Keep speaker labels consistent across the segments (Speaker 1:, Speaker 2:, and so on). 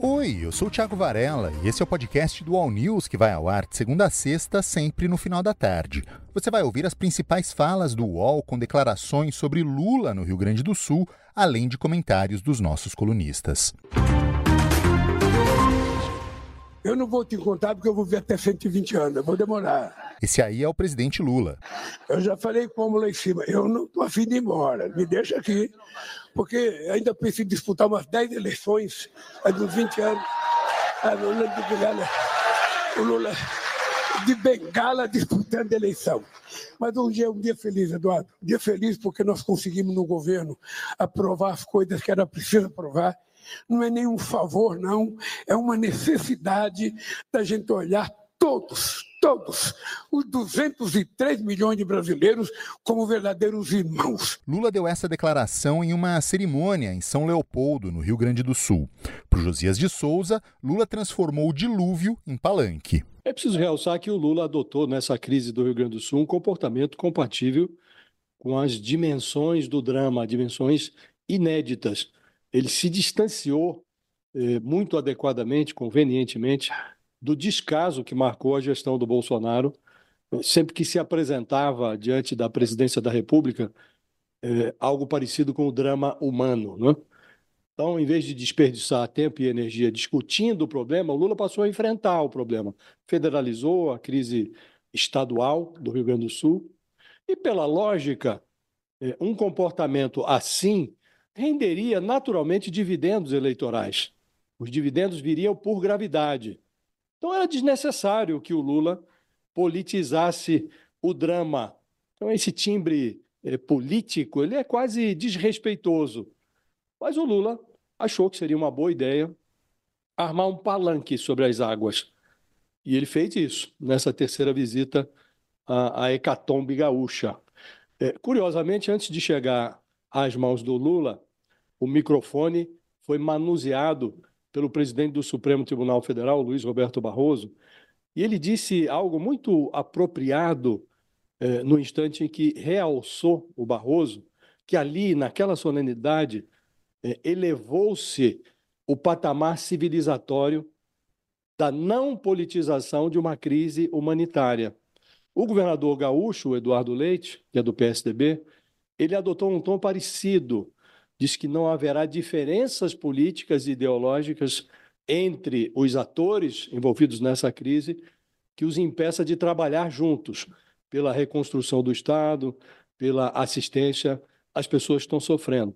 Speaker 1: Oi, eu sou o Thiago Varela e esse é o podcast do All News que vai ao ar de segunda a sexta, sempre no final da tarde. Você vai ouvir as principais falas do UOL com declarações sobre Lula no Rio Grande do Sul, além de comentários dos nossos colunistas.
Speaker 2: Eu não vou te contar porque eu vou ver até 120 anos, eu vou demorar.
Speaker 1: Esse aí é o presidente Lula.
Speaker 2: Eu já falei como lá em cima, eu não estou afim de ir embora, me deixa aqui, porque ainda preciso disputar umas 10 eleições, a dos 20 anos. O Lula de bengala disputando a eleição. Mas um dia é um dia feliz, Eduardo. Um dia feliz porque nós conseguimos no governo aprovar as coisas que era preciso aprovar. Não é nenhum favor, não. É uma necessidade da gente olhar todos, os 203 milhões de brasileiros como verdadeiros irmãos.
Speaker 1: Lula deu essa declaração em uma cerimônia em São Leopoldo, no Rio Grande do Sul. Para o Josias de Souza, Lula transformou o dilúvio em palanque.
Speaker 3: É preciso realçar que o Lula adotou nessa crise do Rio Grande do Sul um comportamento compatível com as dimensões do drama, dimensões inéditas. Ele se distanciou muito adequadamente, convenientemente, do descaso que marcou a gestão do Bolsonaro, sempre que se apresentava diante da presidência da República algo parecido com o drama humano, né? Então, em vez de desperdiçar tempo e energia discutindo o problema, o Lula passou a enfrentar o problema. Federalizou a crise estadual do Rio Grande do Sul e, pela lógica, um comportamento assim renderia naturalmente dividendos eleitorais. Os dividendos viriam por gravidade. Então era desnecessário que o Lula politizasse o drama. Então esse timbre político, ele é quase desrespeitoso. Mas o Lula achou que seria uma boa ideia armar um palanque sobre as águas. E ele fez isso nessa terceira visita à hecatombe gaúcha. Curiosamente, antes de chegar às mãos do Lula, o microfone foi manuseado pelo presidente do Supremo Tribunal Federal, Luiz Roberto Barroso, e ele disse algo muito apropriado no instante em que realçou o Barroso, que ali, naquela solenidade, elevou-se o patamar civilizatório da não politização de uma crise humanitária. O governador gaúcho, Eduardo Leite, que é do PSDB, ele adotou um tom parecido. Diz que não haverá diferenças políticas e ideológicas entre os atores envolvidos nessa crise que os impeça de trabalhar juntos pela reconstrução do Estado, pela assistência às pessoas que estão sofrendo.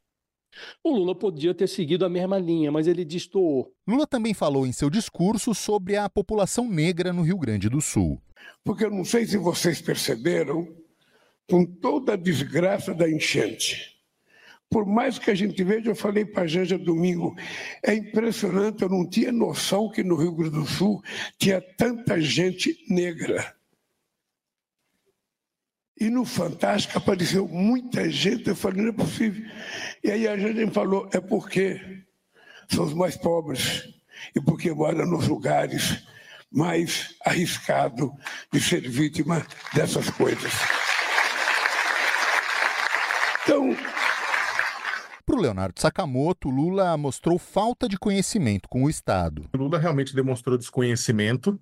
Speaker 3: O Lula podia ter seguido a mesma linha, mas ele destoou.
Speaker 1: Lula também falou em seu discurso sobre a população negra no Rio Grande do Sul.
Speaker 2: Porque eu não sei se vocês perceberam, com toda a desgraça da enchente, por mais que a gente veja, eu falei para a Janja domingo, é impressionante, eu não tinha noção que no Rio Grande do Sul tinha tanta gente negra. E no Fantástico apareceu muita gente, eu falei, não é possível. E aí a Janja me falou, é porque são os mais pobres e porque moram nos lugares mais arriscados de ser vítima dessas coisas. Então,
Speaker 1: para o Leonardo Sakamoto, Lula mostrou falta de conhecimento com o Estado.
Speaker 4: Lula realmente demonstrou desconhecimento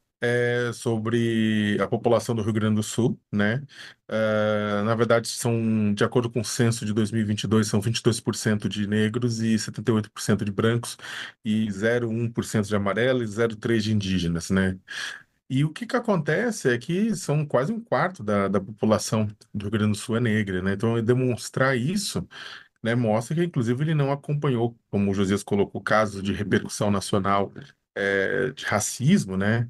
Speaker 4: sobre a população do Rio Grande do Sul, né? Na verdade, de acordo com o censo de 2022, são 22% de negros e 78% de brancos e 0,1% de amarelo e 0,3% de indígenas, né? E o que acontece é que são quase um quarto da população do Rio Grande do Sul é negra, né? Então, demonstrar isso, né, mostra que, inclusive, ele não acompanhou, como o Josias colocou, casos de repercussão nacional de racismo, né?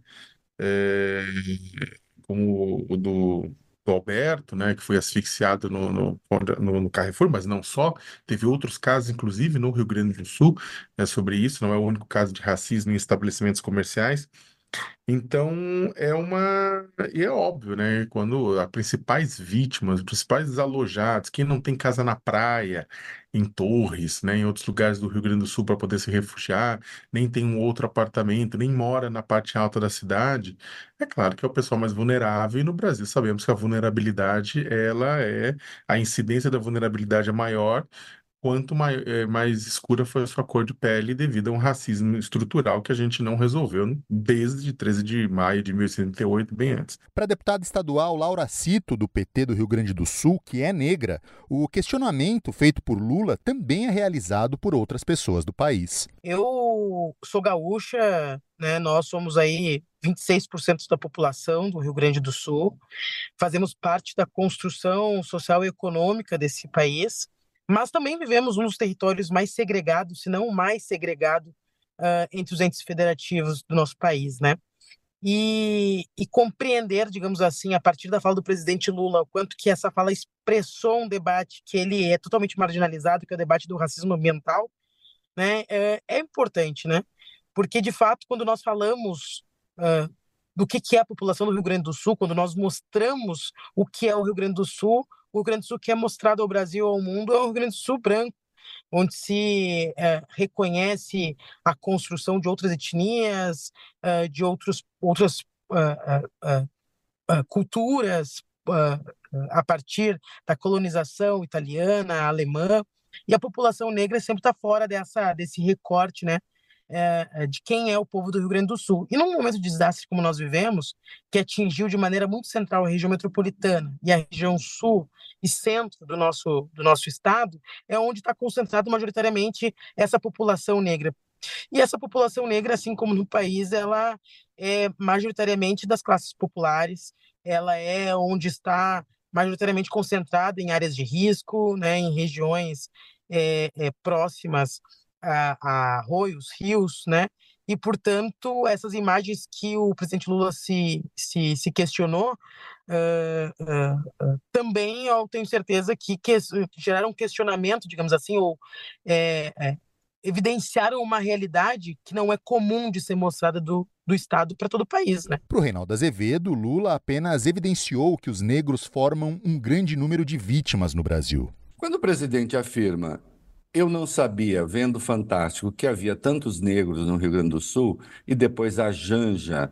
Speaker 4: Como o do Alberto, né, que foi asfixiado no Carrefour, mas não só, teve outros casos, inclusive no Rio Grande do Sul, sobre isso, não é o único caso de racismo em estabelecimentos comerciais. Então, e é óbvio, né? Quando as principais vítimas, os principais desalojados, quem não tem casa na praia, em Torres, né, em outros lugares do Rio Grande do Sul para poder se refugiar, nem tem um outro apartamento, nem mora na parte alta da cidade, é claro que é o pessoal mais vulnerável, e no Brasil sabemos que a vulnerabilidade, a incidência da vulnerabilidade é maior quanto mais escura foi a sua cor de pele devido a um racismo estrutural que a gente não resolveu desde 13 de maio de 1888, bem antes.
Speaker 1: Para a deputada estadual Laura Cito, do PT do Rio Grande do Sul, que é negra, o questionamento feito por Lula também é realizado por outras pessoas do país.
Speaker 5: Eu sou gaúcha, né? Nós somos aí 26% da população do Rio Grande do Sul, fazemos parte da construção social e econômica desse país, mas também vivemos um dos territórios mais segregados, se não o mais segregado, entre os entes federativos do nosso país, né? E compreender, digamos assim, a partir da fala do presidente Lula, o quanto que essa fala expressou um debate que ele é totalmente marginalizado, que é o debate do racismo ambiental, né? É importante, né? Porque, de fato, quando nós falamos do que é a população do Rio Grande do Sul, quando nós mostramos o que é o Rio Grande do Sul que é mostrado ao Brasil e ao mundo é o Rio Grande do Sul branco, onde se reconhece a construção de outras etnias, de outras culturas, a partir da colonização italiana, alemã, e a população negra sempre está fora desse recorte, né, de quem é o povo do Rio Grande do Sul. E num momento de desastre como nós vivemos, que atingiu de maneira muito central a região metropolitana e a região sul e centro do nosso estado, é onde está concentrado majoritariamente essa população negra. E essa população negra, assim como no país, ela é majoritariamente das classes populares, ela é onde está majoritariamente concentrada em áreas de risco, né, em regiões próximas a arroios, rios, né? E, portanto, essas imagens que o presidente Lula se questionou, também eu tenho certeza que geraram um questionamento, digamos assim, ou evidenciaram uma realidade que não é comum de ser mostrada do Estado para todo o país, né?
Speaker 1: Para o Reinaldo Azevedo, Lula apenas evidenciou que os negros formam um grande número de vítimas no Brasil.
Speaker 6: Quando o presidente afirma: eu não sabia, vendo Fantástico, que havia tantos negros no Rio Grande do Sul, e depois a Janja,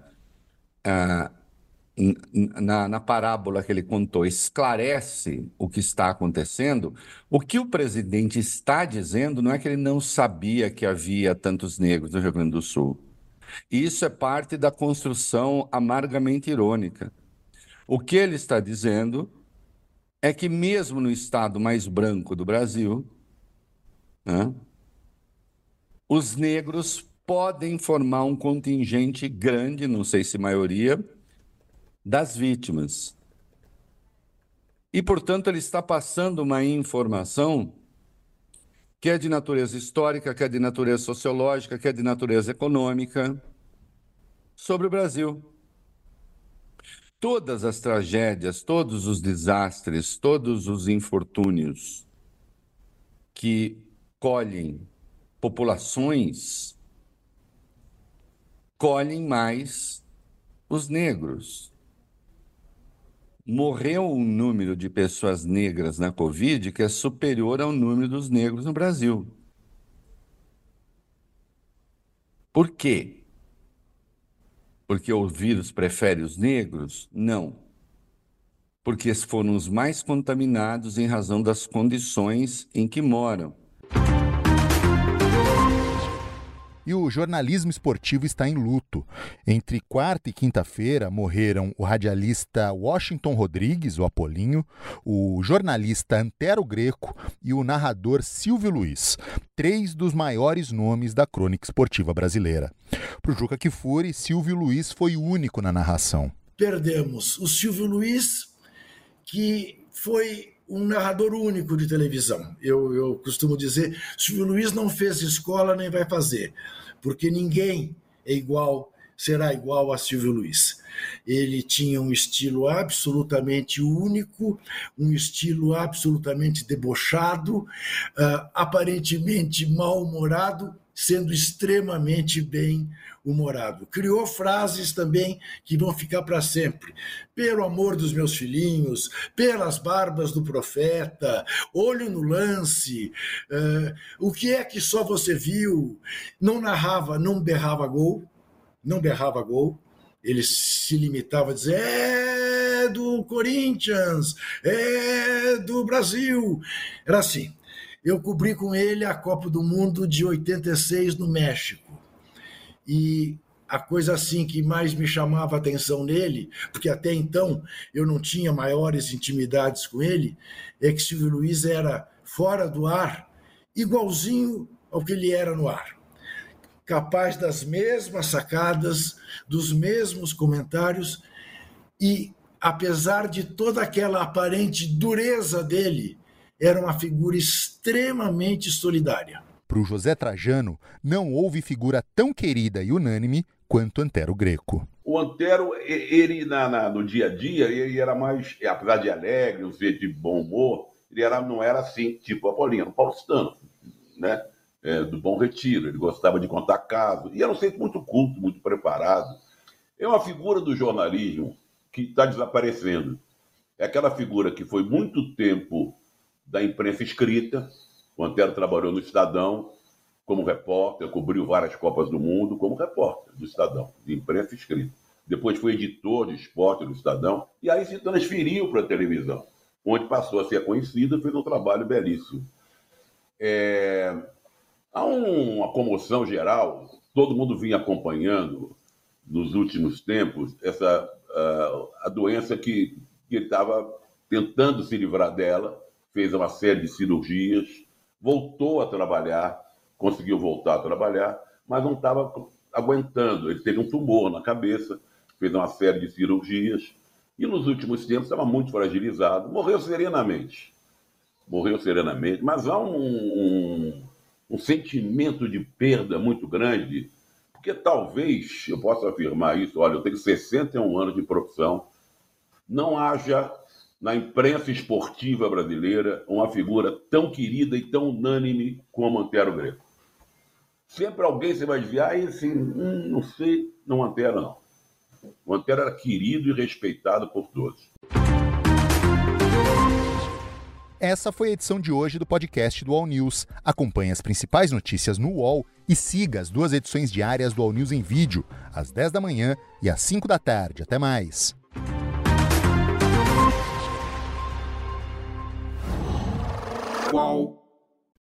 Speaker 6: na parábola que ele contou, esclarece o que está acontecendo, o que o presidente está dizendo não é que ele não sabia que havia tantos negros no Rio Grande do Sul. Isso é parte da construção amargamente irônica. O que ele está dizendo é que mesmo no estado mais branco do Brasil, né, os negros podem formar um contingente grande, não sei se maioria, das vítimas. E, portanto, ele está passando uma informação que é de natureza histórica, que é de natureza sociológica, que é de natureza econômica, sobre o Brasil. Todas as tragédias, todos os desastres, todos os infortúnios que colhem populações, colhem mais os negros. Morreu um número de pessoas negras na Covid que é superior ao número dos negros no Brasil. Por quê? Porque o vírus prefere os negros? Não. Porque foram os mais contaminados em razão das condições em que moram.
Speaker 1: E o jornalismo esportivo está em luto. Entre quarta e quinta-feira morreram o radialista Washington Rodrigues, o Apolinho, o jornalista Antero Greco e o narrador Silvio Luiz, 3 dos maiores nomes da crônica esportiva brasileira. Para o Juca Kfouri, Silvio Luiz foi o único na narração.
Speaker 7: Perdemos o Silvio Luiz, que foi um narrador único de televisão. Eu costumo dizer, Silvio Luiz não fez escola nem vai fazer, porque ninguém será igual a Silvio Luiz. Ele tinha um estilo absolutamente único, um estilo absolutamente debochado, aparentemente mal-humorado, sendo extremamente bem-humorado. Criou frases também que vão ficar para sempre. Pelo amor dos meus filhinhos, pelas barbas do profeta, olho no lance, o que é que só você viu? Não narrava, não berrava gol, ele se limitava a dizer, é do Corinthians, é do Brasil. Era assim. eu cobri com ele a Copa do Mundo de 86 no México. E a coisa assim que mais me chamava a atenção nele, porque até então eu não tinha maiores intimidades com ele, é que Silvio Luiz era fora do ar, igualzinho ao que ele era no ar. Capaz das mesmas sacadas, dos mesmos comentários e, apesar de toda aquela aparente dureza dele, era uma figura extremamente solidária.
Speaker 1: Para o José Trajano, não houve figura tão querida e unânime quanto Antero Greco.
Speaker 8: O Antero, ele no dia a dia, ele era mais, apesar de alegre, um ser de bom humor, ele não era assim, tipo Apolinho, paulistano, né? Do Bom Retiro, ele gostava de contar casos, e era um ser muito culto, muito preparado. É uma figura do jornalismo que está desaparecendo. É aquela figura que foi muito tempo da imprensa escrita. O Antero trabalhou no Estadão como repórter, cobriu várias Copas do Mundo como repórter do Estadão, de imprensa escrita. Depois foi editor de esporte do Estadão, e aí se transferiu para a televisão, onde passou a ser conhecido e fez um trabalho belíssimo. Há uma comoção geral, todo mundo vinha acompanhando nos últimos tempos a doença que ele estava tentando se livrar dela, fez uma série de cirurgias, voltou a trabalhar, conseguiu voltar a trabalhar, mas não estava aguentando. Ele teve um tumor na cabeça, fez uma série de cirurgias e nos últimos tempos estava muito fragilizado. Morreu serenamente, mas há um sentimento de perda muito grande, porque talvez, eu possa afirmar isso, olha, eu tenho 61 anos de profissão, não haja na imprensa esportiva brasileira uma figura tão querida e tão unânime como Antero Greco. Sempre alguém se vai desviar e assim, não sei, não Antero não. O Antero era querido e respeitado por todos.
Speaker 1: Essa foi a edição de hoje do podcast do All News. Acompanhe as principais notícias no UOL e siga as 2 edições diárias do All News em vídeo, às 10 da manhã e às 5 da tarde. Até mais!
Speaker 9: Qual?